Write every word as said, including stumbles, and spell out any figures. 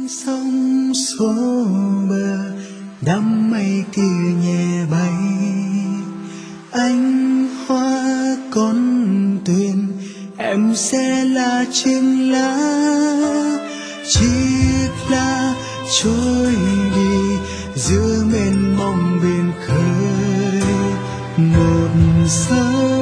sông xuống bờ, đám mây kia nhẹ bay. Anh hoa con tuyền, em sẽ là chim lá. Chiếc lá trôi đi giữa mênh mông biển khơi. Một giấc